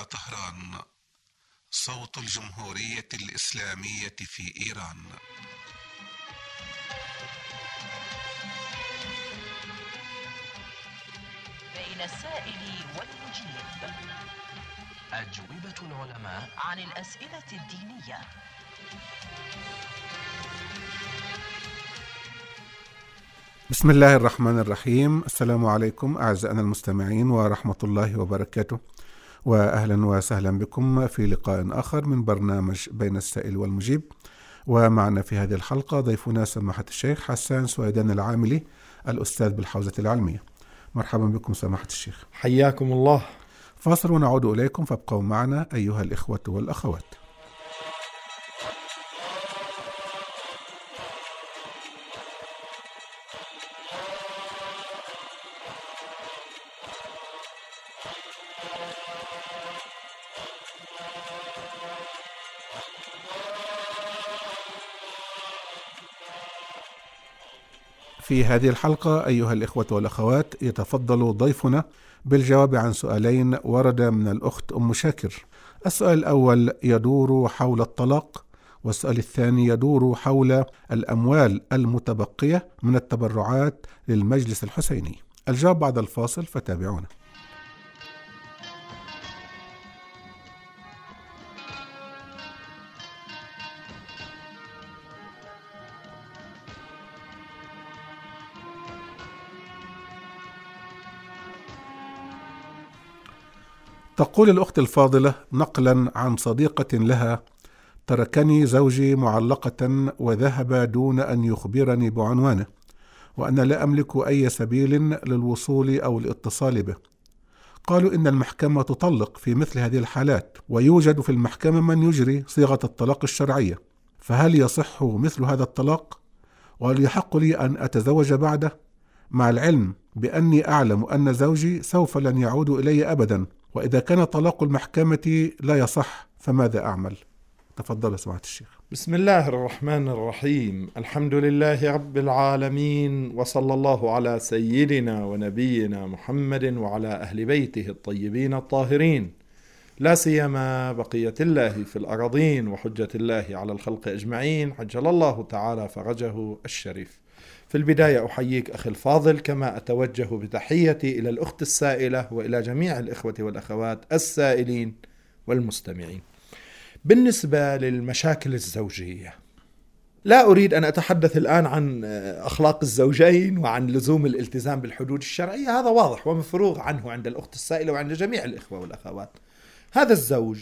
طهران، صوت الجمهورية الإسلامية في إيران. بين السائل والمجيب، أجوبة العلماء عن الأسئلة الدينية. بسم الله الرحمن الرحيم. السلام عليكم أعزائنا المستمعين ورحمة الله وبركاته، وأهلا وسهلا بكم في لقاء آخر من برنامج بين السائل والمجيب. ومعنا في هذه الحلقة ضيفنا سماحة الشيخ حسان سويدان العاملي، الأستاذ بالحوزة العلمية. مرحبا بكم سماحة الشيخ. حياكم الله. فاصل ونعود إليكم، فابقوا معنا أيها الإخوة والأخوات. في هذه الحلقة أيها الإخوة والأخوات يتفضل ضيفنا بالجواب عن سؤالين ورد من الأخت أم شاكر. السؤال الأول يدور حول الطلاق، والسؤال الثاني يدور حول الأموال المتبقية من التبرعات للمجلس الحسيني. الجواب بعد الفاصل، فتابعونا. تقول الأخت الفاضلة نقلا عن صديقة لها: تركني زوجي معلقة وذهب دون أن يخبرني بعنوانه، وأنا لا أملك أي سبيل للوصول أو الاتصال به. قالوا إن المحكمة تطلق في مثل هذه الحالات، ويوجد في المحكمة من يجري صيغة الطلاق الشرعية، فهل يصح مثل هذا الطلاق؟ وهل يحق لي أن أتزوج بعده، مع العلم بأني أعلم أن زوجي سوف لن يعود إلي أبدا؟ وإذا كان طلاق المحكمة لا يصح فماذا أعمل؟ تفضل سماحة الشيخ. بسم الله الرحمن الرحيم. الحمد لله رب العالمين، وصلى الله على سيدنا ونبينا محمد وعلى أهل بيته الطيبين الطاهرين، لا سيما بقية الله في الأراضين وحجة الله على الخلق أجمعين، عجل الله تعالى فرجه الشريف. في البداية أحييك أخي الفاضل، كما أتوجه بتحيتي إلى الأخت السائلة وإلى جميع الإخوة والأخوات السائلين والمستمعين. بالنسبة للمشاكل الزوجية، لا أريد أن أتحدث الآن عن أخلاق الزوجين وعن لزوم الالتزام بالحدود الشرعية، هذا واضح ومفروغ عنه عند الأخت السائلة وعند جميع الإخوة والأخوات. هذا الزوج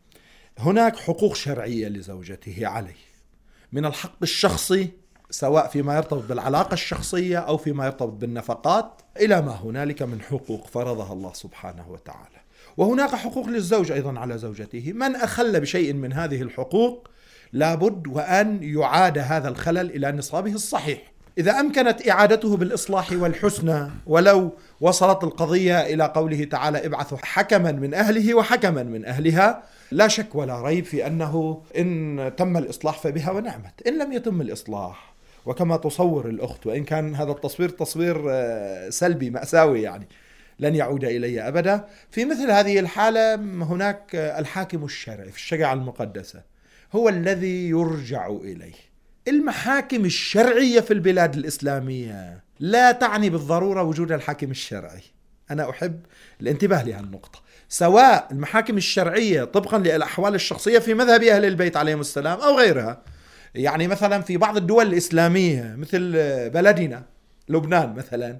هناك حقوق شرعية لزوجته عليه، من الحق الشخصي سواء فيما يرتبط بالعلاقة الشخصية أو فيما يرتبط بالنفقات، إلى ما هنالك من حقوق فرضها الله سبحانه وتعالى. وهناك حقوق للزوج أيضا على زوجته، من أخل بشيء من هذه الحقوق لابد وأن يعاد هذا الخلل إلى نصابه الصحيح. إذا أمكنت إعادته بالإصلاح والحسنى، ولو وصلت القضية إلى قوله تعالى: ابعثوا حكما من أهله وحكما من أهلها، لا شك ولا ريب في أنه إن تم الإصلاح فبها ونعمت. إن لم يتم الإصلاح وكما تصور الأخت، وإن كان هذا التصوير تصوير سلبي مأساوي، يعني لن يعود إلي أبدا، في مثل هذه الحالة هناك الحاكم الشرعي في الشريعة المقدسة هو الذي يرجع إليه. المحاكم الشرعية في البلاد الإسلامية لا تعني بالضرورة وجود الحاكم الشرعي. أنا أحب الانتباه لهالنقطة. سواء المحاكم الشرعية طبقا للأحوال الشخصية في مذهب أهل البيت عليهم السلام أو غيرها، يعني مثلا في بعض الدول الإسلامية مثل بلدنا لبنان مثلا،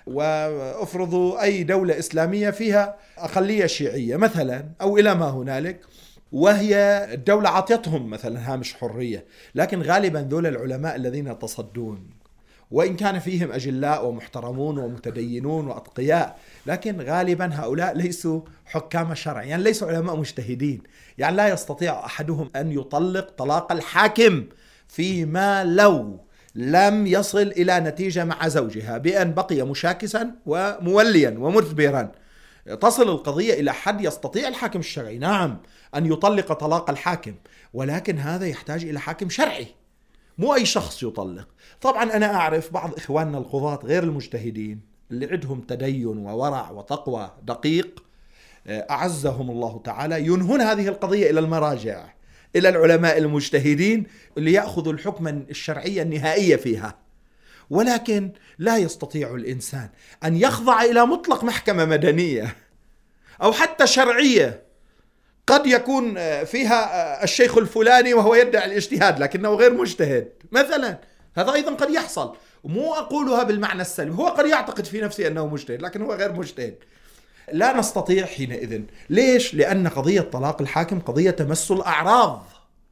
وأفرضوا أي دولة إسلامية فيها أقلية شيعية مثلا أو إلى ما هنالك، وهي الدولة عطيتهم مثلا هامش حرية، لكن غالبا ذول العلماء الذين يتصدون، وإن كان فيهم أجلاء ومحترمون ومتدينون وأتقياء، لكن غالبا هؤلاء ليسوا حكام شرع، يعني ليسوا علماء مجتهدين. يعني لا يستطيع أحدهم أن يطلق طلاق الحاكم فيما لو لم يصل إلى نتيجة مع زوجها بأن بقي مشاكسا وموليا ومدبرا. تصل القضية إلى حد يستطيع الحاكم الشرعي نعم أن يطلق طلاق الحاكم، ولكن هذا يحتاج إلى حاكم شرعي، مو أي شخص يطلق. طبعا أنا أعرف بعض إخواننا القضاة غير المجتهدين اللي عندهم تدين وورع وتقوى دقيق، أعزهم الله تعالى ينهون هذه القضية إلى المراجع، إلى العلماء المجتهدين ليأخذوا الحكم الشرعي النهائي فيها. ولكن لا يستطيع الإنسان أن يخضع إلى مطلق محكمة مدنية أو حتى شرعية قد يكون فيها الشيخ الفلاني وهو يدعي الاجتهاد لكنه غير مجتهد مثلا. هذا أيضا قد يحصل، مو أقولها بالمعنى السلبي، هو قد يعتقد في نفسه أنه مجتهد لكن هو غير مجتهد. لا نستطيع حينئذ. ليش؟ لأن قضية طلاق الحاكم قضية تمس الأعراض،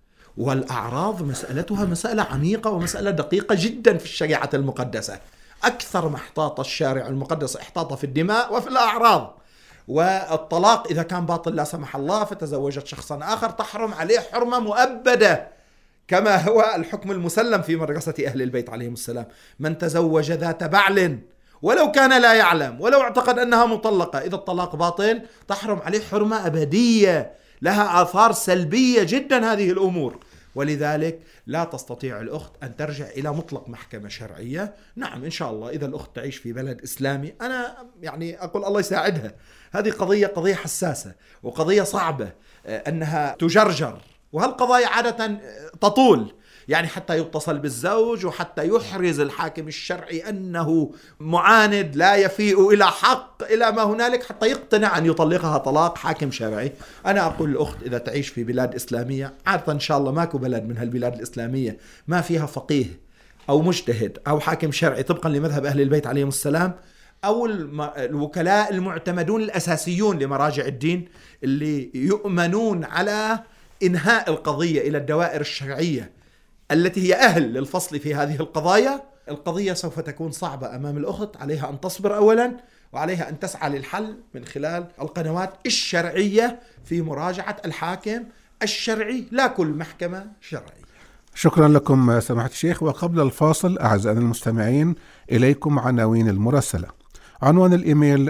والأعراض مسألتها مسألة عميقة ومسألة دقيقة جدا في الشريعة المقدسة. أكثر ما احتاط الشارع المقدس احتاط في الدماء وفي الأعراض. والطلاق إذا كان باطل لا سمح الله فتزوجت شخصا آخر تحرم عليه حرمة مؤبدة، كما هو الحكم المسلم في مدرسة أهل البيت عليهم السلام: من تزوج ذات بعل ولو كان لا يعلم ولو اعتقد أنها مطلقة، إذا الطلاق باطل تحرم عليه حرمة أبدية، لها آثار سلبية جدا هذه الأمور. ولذلك لا تستطيع الأخت أن ترجع إلى مطلق محكمة شرعية. نعم إن شاء الله إذا الأخت تعيش في بلد إسلامي، أنا يعني أقول الله يساعدها، هذه قضية حساسة وقضية صعبة أنها تجرجر، وهالقضايا عادة تطول، يعني حتى يتصل بالزوج وحتى يحرز الحاكم الشرعي أنه معاند لا يفيء إلى حق إلى ما هنالك حتى يقتنع أن يطلقها طلاق حاكم شرعي. أنا أقول الأخت إذا تعيش في بلاد إسلامية، عادة إن شاء الله ماكو بلد من هالبلاد الإسلامية ما فيها فقيه أو مجتهد أو حاكم شرعي طبقا لمذهب أهل البيت عليهم السلام، أو الوكلاء المعتمدون الأساسيون لمراجع الدين اللي يؤمنون على إنهاء القضية إلى الدوائر الشرعية التي هي أهل للفصل في هذه القضايا. القضية سوف تكون صعبة أمام الأخت، عليها أن تصبر أولا، وعليها أن تسعى للحل من خلال القنوات الشرعية في مراجعة الحاكم الشرعي، لا كل محكمة شرعية. شكرا لكم سماحة الشيخ. وقبل الفاصل أعزائنا المستمعين إليكم عناوين المراسلة. عنوان الإيميل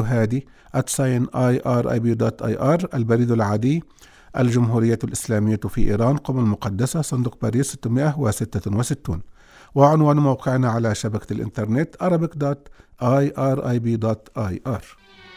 radiohadi@irib.ir، البريد العادي الجمهورية الإسلامية في إيران، قم المقدسة، صندوق باريس 666. وعنوان موقعنا على شبكة الإنترنت arabic.irib.ir.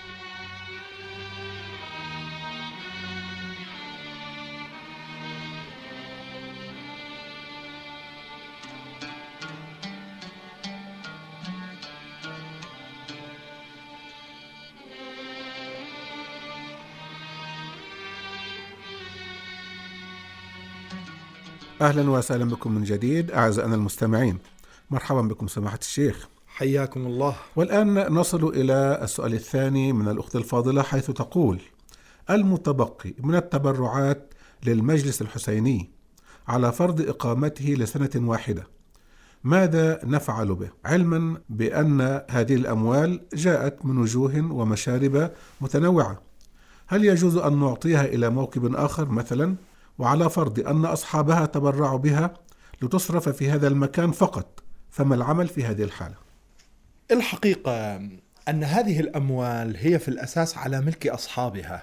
أهلا وسهلا بكم من جديد أعزائنا المستمعين، مرحبا بكم سماحة الشيخ. حياكم الله. والآن نصل إلى السؤال الثاني من الأخت الفاضلة، حيث تقول: المتبقي من التبرعات للمجلس الحسيني على فرض إقامته لسنة واحدة ماذا نفعل به، علما بأن هذه الأموال جاءت من وجوه ومشارب متنوعة؟ هل يجوز أن نعطيها إلى موكب آخر مثلا، وعلى فرض أن أصحابها تبرعوا بها لتصرف في هذا المكان فقط، فما العمل في هذه الحالة؟ الحقيقة أن هذه الأموال هي في الأساس على ملك أصحابها.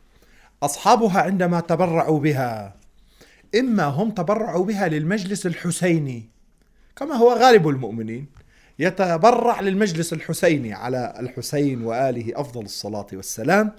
أصحابها عندما تبرعوا بها إما هم تبرعوا بها للمجلس الحسيني كما هو غالب المؤمنين، يتبرع للمجلس الحسيني على الحسين وآله أفضل الصلاة والسلام،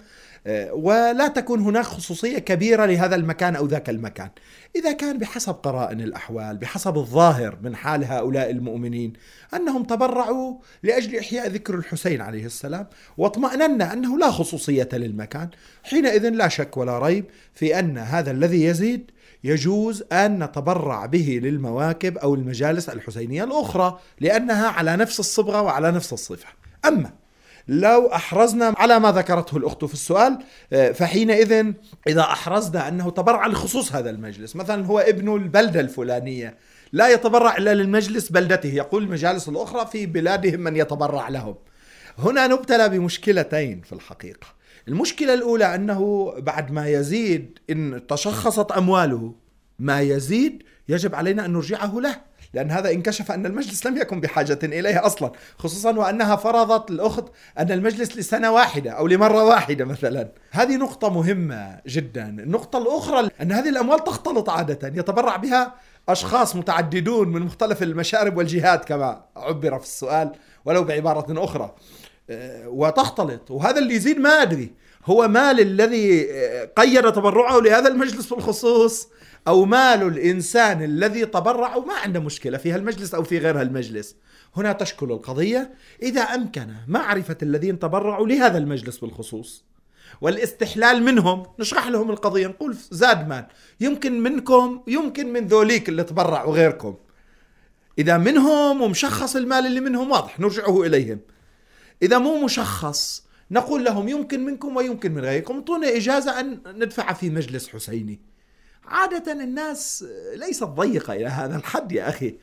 ولا تكون هناك خصوصية كبيرة لهذا المكان أو ذاك المكان. إذا كان بحسب قرائن الأحوال، بحسب الظاهر من حال هؤلاء المؤمنين أنهم تبرعوا لأجل إحياء ذكر الحسين عليه السلام، واطمأننا أنه لا خصوصية للمكان، حينئذ لا شك ولا ريب في أن هذا الذي يزيد يجوز أن نتبرع به للمواكب أو المجالس الحسينية الأخرى، لأنها على نفس الصبغة وعلى نفس الصفة. أما لو أحرزنا على ما ذكرته الأخت في السؤال، فحينئذ إذا أحرزنا أنه تبرع لخصوص هذا المجلس، مثلا هو ابن البلدة الفلانية لا يتبرع إلا للمجلس بلدته، يقول المجالس الأخرى في بلادهم من يتبرع لهم، هنا نبتلى بمشكلتين في الحقيقة. المشكلة الأولى أنه بعد ما يزيد، إن تشخصت أمواله ما يزيد يجب علينا أن نرجعه له، لأن هذا انكشف أن المجلس لم يكن بحاجة إليه أصلا، خصوصا وأنها فرضت الأخت أن المجلس لسنة واحدة أو لمرة واحدة مثلا. هذه نقطة مهمة جدا. النقطة الأخرى أن هذه الأموال تختلط عادة، يتبرع بها أشخاص متعددون من مختلف المشارب والجهات كما عبر في السؤال ولو بعبارة أخرى، وتختلط، وهذا اللي يزيد ما أدري هو مال الذي قيد تبرعه لهذا المجلس بالخصوص، أو مال الإنسان الذي تبرع وما عنده مشكلة في هالمجلس أو في غير هالمجلس. هنا تشكل القضية إذا أمكن معرفة الذين تبرعوا لهذا المجلس بالخصوص والاستحلال منهم، نشرح لهم القضية، نقول زاد مال يمكن منكم، يمكن من ذوليك اللي تبرعوا غيركم. إذا منهم ومشخص المال اللي منهم واضح نرجعه إليهم. إذا مو مشخص نقول لهم يمكن منكم ويمكن من غيركم، انطونا إجازة أن ندفع في مجلس حسيني. عادة الناس ليست ضيقة إلى هذا الحد يا أخي،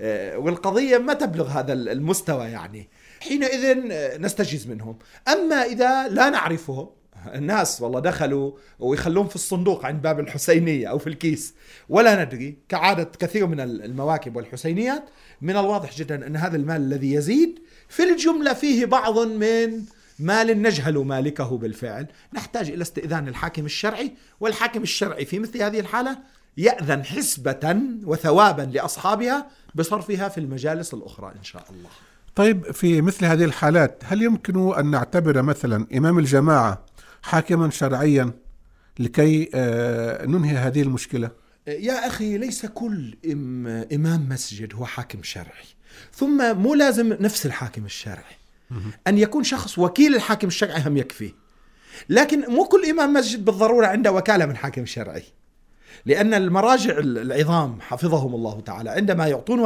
والقضية ما تبلغ هذا المستوى، يعني حينئذ نستجيز منهم. أما إذا لا نعرفهم، الناس والله دخلوا ويخلون في الصندوق عند باب الحسينية أو في الكيس ولا ندري، كعادة كثير من المواكب والحسينيات، من الواضح جدا أن هذا المال الذي يزيد في الجملة فيه بعض من مال نجهل مالكه بالفعل، نحتاج إلى استئذان الحاكم الشرعي، والحاكم الشرعي في مثل هذه الحالة يأذن حسبة وثوابا لأصحابها بصرفها في المجالس الأخرى إن شاء الله. طيب، في مثل هذه الحالات هل يمكن أن نعتبر مثلا إمام الجماعة حاكما شرعيا لكي ننهي هذه المشكلة؟ يا أخي ليس كل إمام مسجد هو حاكم شرعي، ثم مو لازم نفس الحاكم الشرعي، أن يكون شخص وكيل الحاكم الشرعي هم يكفي. لكن مو كل إمام مسجد بالضرورة عنده وكالة من حاكم شرعي، لأن المراجع العظام حفظهم الله تعالى عندما يعطون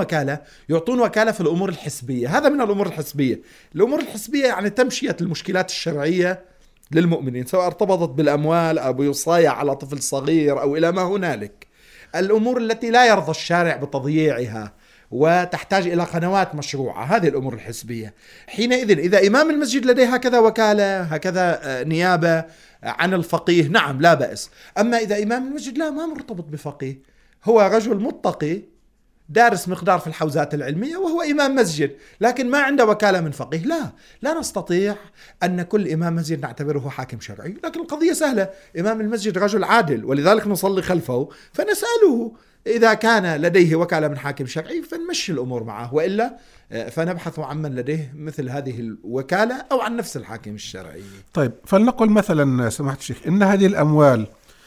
وكالة في الأمور الحسبية. هذا من الأمور الحسبية. الأمور الحسبية يعني تمشية المشكلات الشرعية للمؤمنين، سواء ارتبطت بالأموال أو بوصاية على طفل صغير أو إلى ما هنالك. الأمور التي لا يرضى الشارع بتضييعها وتحتاج إلى قنوات مشروعة، هذه الأمور الحسبية. حينئذ إذا إمام المسجد لديه هكذا وكالة، هكذا نيابة عن الفقيه، نعم لا بأس. أما إذا إمام المسجد لا، ما مرتبط بفقيه، هو رجل متقي دارس مقدار في الحوزات العلمية وهو إمام مسجد، لكن ما عنده وكالة من فقيه، لا نستطيع أن كل إمام مسجد نعتبره حاكم شرعي. لكن القضية سهلة، إمام المسجد رجل عادل ولذلك نصلي خلفه، فنسأله إذا كان لديه وكالة من حاكم شرعي فنمشي الأمور معه، وإلا فنبحث عن من لديه مثل هذه الوكالة أو عن نفس الحاكم الشرعي. طيب، فلنقل مثلا سماحة الشيخ إن هذه الأموال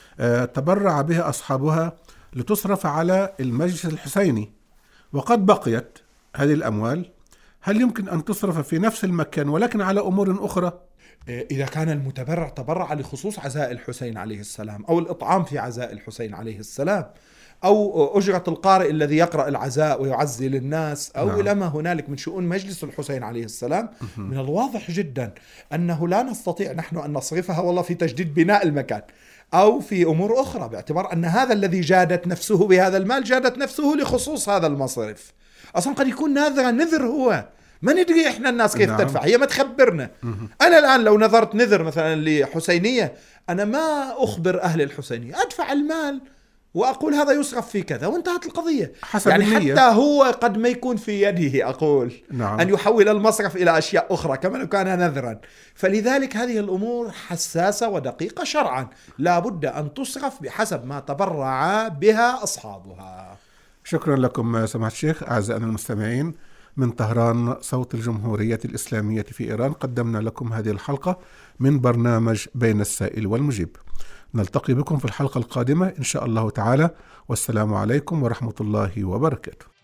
تبرع بها أصحابها لتصرف على المجلس الحسيني، وقد بقيت هذه الأموال، هل يمكن أن تصرف في نفس المكان ولكن على أمور أخرى؟ إذا كان المتبرع تبرع لخصوص عزاء الحسين عليه السلام، أو الإطعام في عزاء الحسين عليه السلام، أو أجرة القارئ الذي يقرأ العزاء ويعزي للناس، أو إلى ما هنالك من شؤون مجلس الحسين عليه السلام، من الواضح جدا أنه لا نستطيع نحن أن نصرفها والله في تجديد بناء المكان أو في أمور أخرى، باعتبار أن هذا الذي جادت نفسه بهذا المال جادت نفسه لخصوص هذا المصرف. أصلا قد يكون نذر هو ما ندري إحنا الناس كيف تدفع، هي ما تخبرنا. أنا الآن لو نذرت نذر مثلا لحسينية، أنا ما أخبر أهل الحسينية، أدفع المال وأقول هذا يصرف في كذا وانتهت القضية. يعني النية. حتى هو قد ما يكون في يده أقول أن يحول المصرف إلى أشياء أخرى كما لو كان نذرا. فلذلك هذه الأمور حساسة ودقيقة شرعا، لا بد أن تصرف بحسب ما تبرع بها أصحابها. شكرا لكم سماحة الشيخ. أعزائنا المستمعين، من طهران صوت الجمهورية الإسلامية في إيران قدمنا لكم هذه الحلقة من برنامج بين السائل والمجيب. نلتقي بكم في الحلقة القادمة إن شاء الله تعالى، والسلام عليكم ورحمة الله وبركاته.